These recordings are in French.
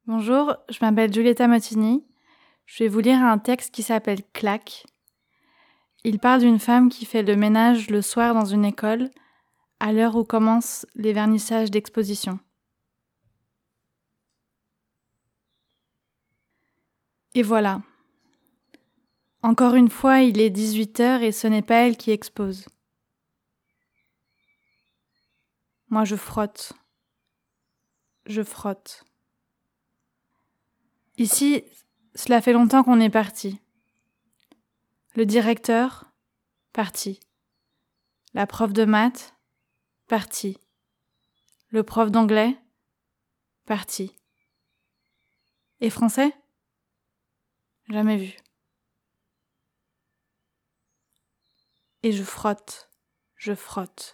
Bonjour, je m'appelle Giulietta Mottini. Je vais vous lire un texte qui s'appelle Claque. Il parle d'une femme qui fait le ménage le soir dans une école, à l'heure où commencent les vernissages d'exposition. Et voilà. Encore une fois, il est 18h et ce n'est pas elle qui expose. Moi, je frotte. Je frotte. Ici, cela fait longtemps qu'on est parti. Le directeur, parti. La prof de maths, parti. Le prof d'anglais, parti. Et français? Jamais vu. Et je frotte, je frotte.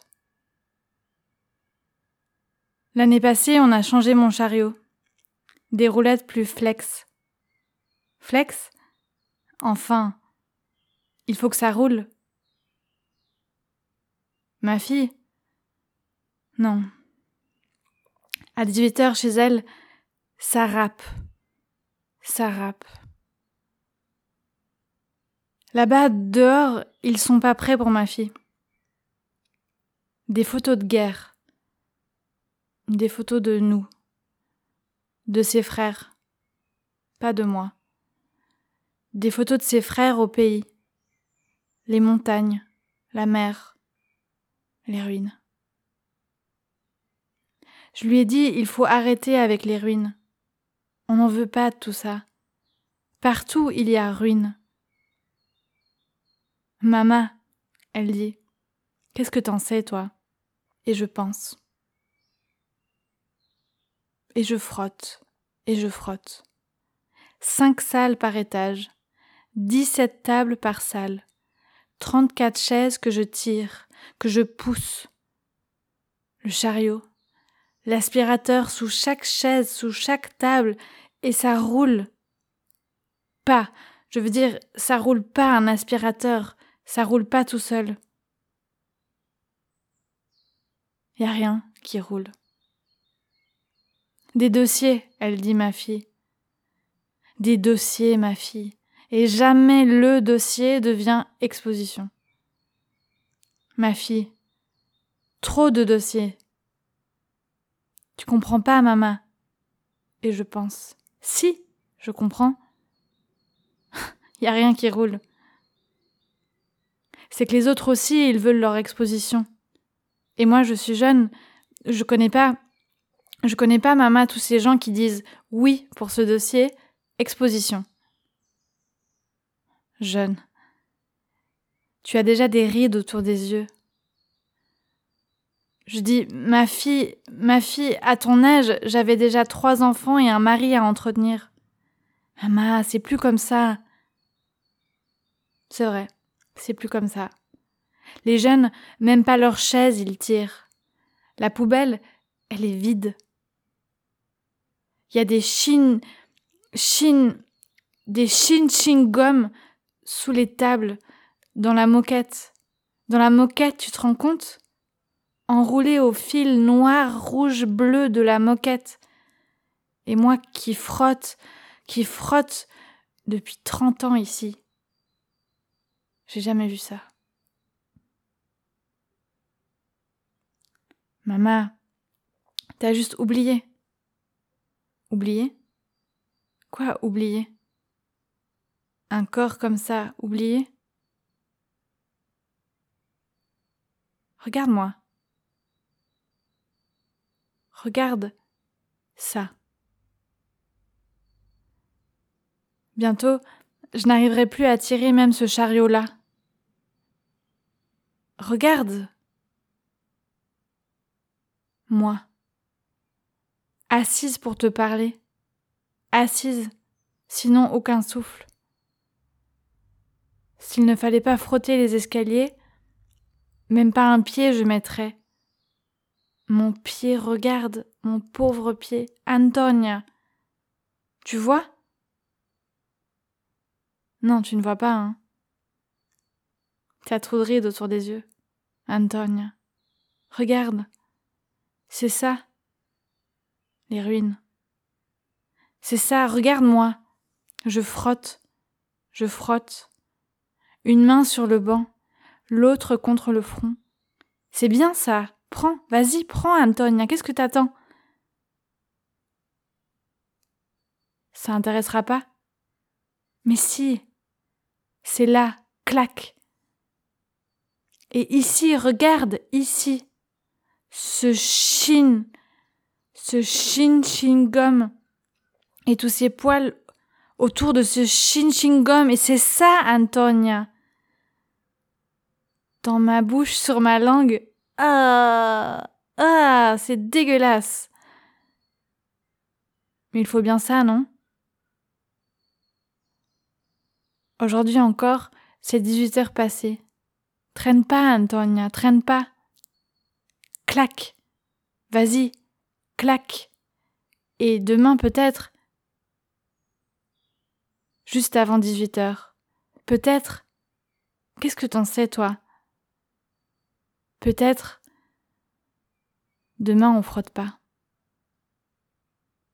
L'année passée, on a changé mon chariot. Des roulettes plus flex. Flex? Enfin, il faut que ça roule. Ma fille? Non. À 18h chez elle, ça rappe. Ça rappe. Là-bas, dehors, ils sont pas prêts pour ma fille. Des photos de guerre. Des photos de nous. De ses frères. Pas de moi. Des photos de ses frères au pays. Les montagnes, la mer, les ruines. Je lui ai dit, il faut arrêter avec les ruines. On n'en veut pas de tout ça. Partout, il y a ruines. Maman, elle dit, qu'est-ce que t'en sais, toi? Et je pense. Et je frotte, et je frotte. 5 salles par étage, 17 tables par salle, 34 chaises que je tire, que je pousse. Le chariot, l'aspirateur sous chaque chaise, sous chaque table, et ça roule. Pas, je veux dire, ça roule pas un aspirateur, ça roule pas tout seul. Y a rien qui roule. Des dossiers, elle dit ma fille. Des dossiers, ma fille. Et jamais le dossier devient exposition. Ma fille, trop de dossiers. Tu comprends pas, maman. Et je pense, si, je comprends. Y a rien qui roule. C'est que les autres aussi, ils veulent leur exposition. Et moi, je suis jeune, je connais pas, maman, tous ces gens qui disent oui pour ce dossier, exposition. Jeune. Tu as déjà des rides autour des yeux. Je dis, ma fille, à ton âge, j'avais déjà 3 enfants et un mari à entretenir. Maman, c'est plus comme ça. C'est vrai, c'est plus comme ça. Les jeunes, même pas leur chaise, ils tirent. La poubelle, elle est vide. Il y a des chewing-gum sous les tables, dans la moquette. Dans la moquette, tu te rends compte? Enroulé au fil noir, rouge, bleu de la moquette. Et moi qui frotte depuis 30 ans ici. J'ai jamais vu ça. Maman, t'as juste oublié. Oublié? Quoi oublié? Un corps comme ça, oublié? Regarde-moi. Regarde ça. Bientôt, je n'arriverai plus à tirer même ce chariot-là. Regarde. Moi. Assise pour te parler. Assise, sinon aucun souffle. S'il ne fallait pas frotter les escaliers, même pas un pied je mettrais. Mon pied, regarde, mon pauvre pied. Antonia. Tu vois? Non, tu ne vois pas, hein. T'as trop de rides autour des yeux. Antonia. Regarde. C'est ça. Les ruines. C'est ça, regarde-moi. Je frotte. Je frotte. Une main sur le banc, l'autre contre le front. C'est bien ça. Prends, vas-y, prends, Antonia. Qu'est-ce que t'attends? Ça intéressera pas? Mais si. C'est là. Clac. Et ici, regarde, ici. Ce chewing-gum. Et tous ces poils autour de ce chewing-gum. Et c'est ça, Antonia. Dans ma bouche, sur ma langue. Ah, c'est dégueulasse. Mais il faut bien ça, non? Aujourd'hui encore, c'est 18h passées. Traîne pas, Antonia, traîne pas. Clac. Vas-y, clac. Et demain peut-être, juste avant 18h. Peut-être. Qu'est-ce que t'en sais, toi? Peut-être. Demain, on frotte pas.